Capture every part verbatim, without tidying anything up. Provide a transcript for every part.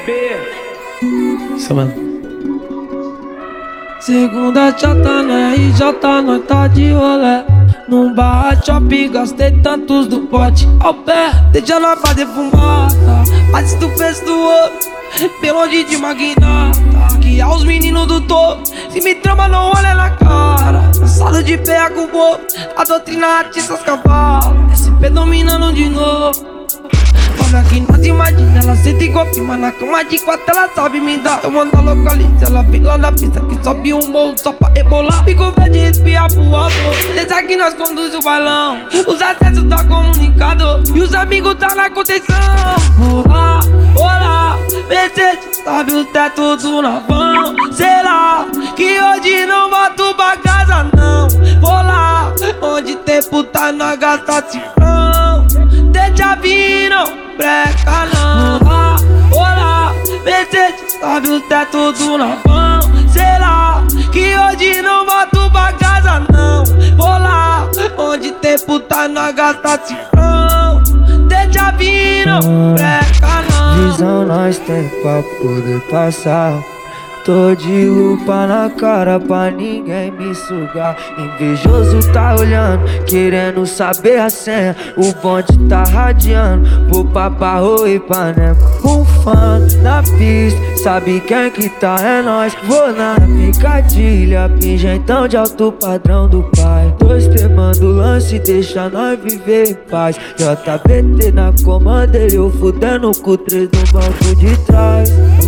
Isso, mano. Segunda já tá na R J, nós tá de rolé. Num bar shopping, gastei tantos do pote ao pé. Deixa nós fazer fumata, mas se tu fez do outro, bem longe de magnata, que é os meninos do topo. Se me trama, não olha na cara. Cansado de pé com o bobo, a doutrina atiça os cavalos. S P dominando de novo. Olha que nós imagina, ela senta igual prima na cama de quatro, ela sabe me dar. Eu mando a localiza, ela vem lá na pista que sobe um morro só pra rebolar. Fico verde e espiar pro alto, desde aqui nós conduz o bailão. Os acessos tá comunicado e os amigos tá na contenção. Olá, olá, Mercedes, sabe o teto do navão. Sei lá, que hoje não volto pra casa não. Vou lá, onde tempo tá na gasta cifrão. Deixa vir, não breca não. Olá, olá, Mercedes, sabe o teto do navão. Sei lá, que hoje não volto pra casa não. Vou lá, onde tempo tá na gasta cifrão. Deixa vir, não breca não. Visão nós tem pra poder passar. Tô de lupa na cara pra ninguém me sugar. Invejoso tá olhando, querendo saber a senha. O bonde tá radiando, vou pra Barro e Ipanema. Um fã na pista, sabe quem que tá? É nós. Vou na picadilha, pingentão de alto padrão do pai. Dois temando lance, deixa nós viver em paz. J B T na comanda, ele eu fudendo com três no banco de trás.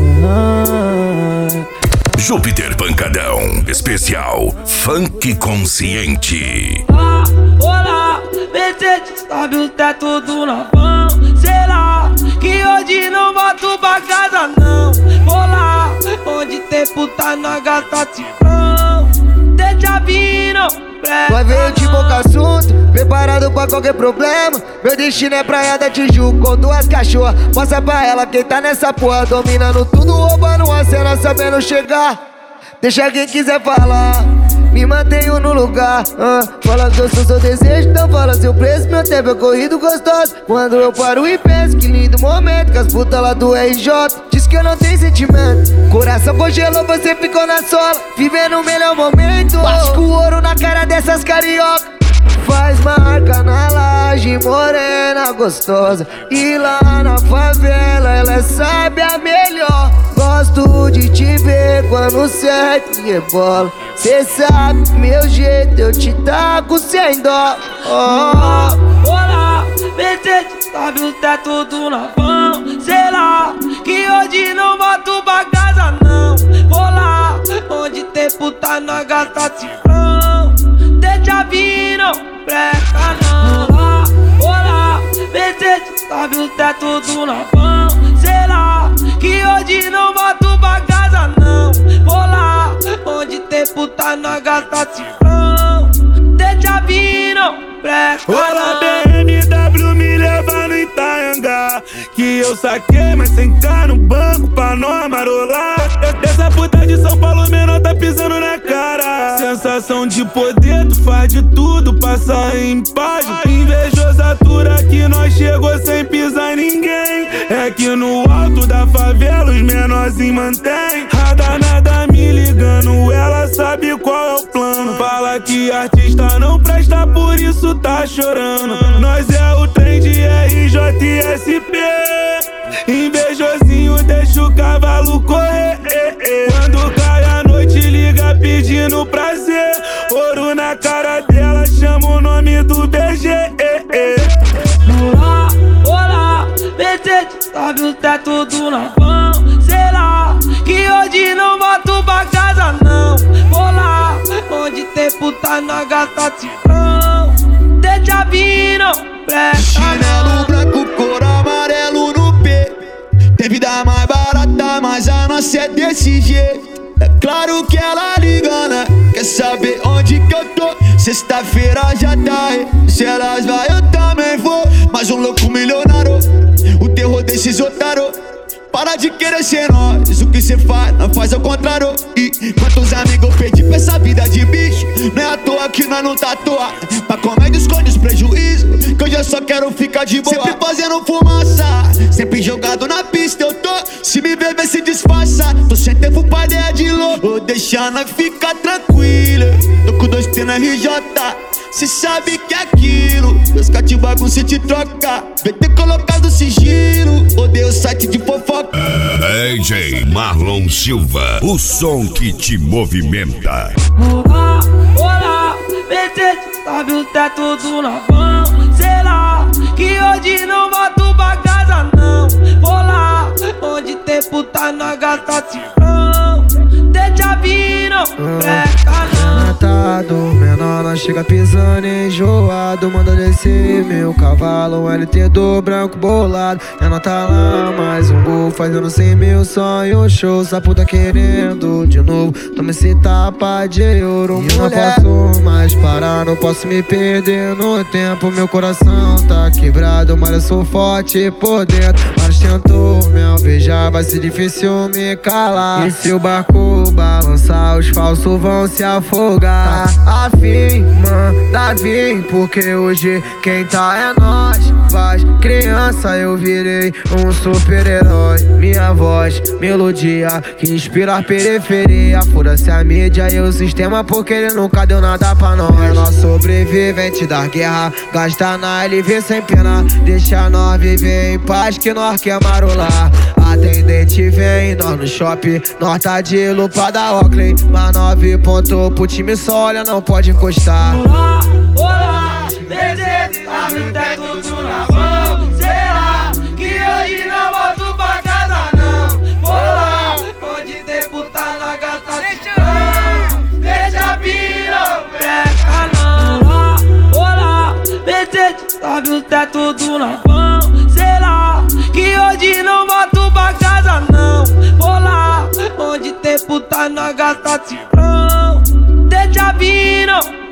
Uhum. Júpiter Pancadão, especial Funk Consciente. Olá, olá, Mercedes, sabe o teto do navão. Sei lá, que hoje não volto pra casa não. Vou lá, onde tempo tá na gasta cifrão. Deixa vir, não breca. Vai ver de boca assunto, preparado pra qualquer problema. Meu destino é praia da Tijuca com duas cachorras. Mostra pra ela quem tá nessa porra, dominando tudo, roubando a cena, sabendo chegar. Deixa quem quiser falar, me mantenho no lugar. uh, Fala que eu sou seu desejo, então fala seu preço. Meu tempo é corrido gostoso. Quando eu paro e penso, que lindo momento. Com as putas lá do R J, diz que eu não tenho sentimento. Coração congelou, você ficou na sola, vivendo o melhor momento. Bate com o ouro na cara dessas carioca. Faz marca na laje, morena gostosa. E lá na favela ela sabe a melhor. Gosto de te ver quando certo rebola. Cê sabe meu jeito, eu te taco sem dó. Oh. Olá, Mercedes, sabe o teto do navão. Sei lá, que hoje não volto pra casa não. Vou lá, onde tempo tá na gasta cifrão. Deixa vir, não breca não. Olá, olá, Mercedes, sabe o teto do navão. Sei lá, que hoje não volto pra casa não. Vou lá, onde tempo tá na gasta cifrão. Deixa vir, não breca não. Olá, B M W me leva no Itaianga, que eu saquei, mas sem cá no banco pra nós marolar. Essa puta de São Paulo menor tá pisando na cara. Sensação de poder, tu faz de tudo, passa em paz. Invejoso atura que nós chegou sem pisar em ninguém. É que no alto da favela os menorzinhos mantém. A danada me ligando, ela sabe qual é o plano. Fala que artista não presta, por isso tá chorando. Nós é o trem de R J S P. Invejosinho deixa o cavalo correr. Quando cai a noite liga pedindo prazer. Ouro na cara dela, chama o nome do B G. Olá, olá, Mercedes, sabe o teto do navão. Sei lá, que hoje não volto pra casa não. Vou lá, onde tempo tá na gasta cifrão. Deixa vir, não breca. Chinelo branco, cor amarelo no pé. Tem vida mais barata, mas a nossa é desse jeito. É claro que ela liga, né? Quer saber onde que eu tô? Sexta-feira já tá aí. Se elas vai, eu também vou. Mais um louco milionário, o terror desses otários. Para de querer ser nós, o que cê faz, não faz ao contrário. E quantos amigos eu perdi pra essa vida de bicho? Não é à toa que nós não tá à toa. Pra comédia esconde os prejuízos, que hoje eu só quero ficar de boa. Sempre fazendo fumaça, sempre jogado na pista eu tô. Se me ver, vê se disfarça. Tô sem tempo pra ideia de louco. Vou deixar nós ficar tranquila. Tô com dois T na R J. Cê sabe que é aquilo. Meus cate bagunça te troca. Vem ter colocado sigilo. Odeio o site de fofoca. D J Marlon Silva, o som que te movimenta. Olá, olá, Mercedes, sabe o teto do navão. Será que hoje não volto pra casa não? Vou lá, onde tempo tá na gasta cifrão. Deixa vir, não breca não. Matado, menor, nós chega pisando enjoado. Manda descer meu cavalo, L T do branco bolado. Menor tá lá, mais um gol, fazendo cem mil sonhos, show. Essa puta querendo de novo, toma esse tapa de ouro. E eu não posso mais parar, não posso me perder no tempo. Meu coração tá quebrado, mas eu sou forte por dentro. Mas tentou me alvejar, vai ser difícil me calar. E se o barco balançar, os falsos vão se afogar. Tá afim, manda vir, porque hoje quem tá é nós. Faz criança, eu virei um super-herói. Minha voz, melodia, que inspira a periferia. Foda-se a mídia e o sistema, porque ele nunca deu nada pra nós. É nós sobrevivente da guerra, gasta na L V sem pena. Deixa nós viver em paz, que nós quer marolar. Atendente vem, nós no shopping, nós tá de lupa da Oakley. Mas nove pontos pro time só, olha, não pode encostar. Olá, olá, Mercedes, abre o teto do navão. Será que hoje não volto pra casa não? Vou lá, onde tempo tá na gata cifrão. Deixa vir, não breca não. Olá, olá, Mercedes, abre o teto do navão. Será que hoje não volto pra casa não? Vou lá, onde tempo tá na gasta cifrão. Deixa vir, não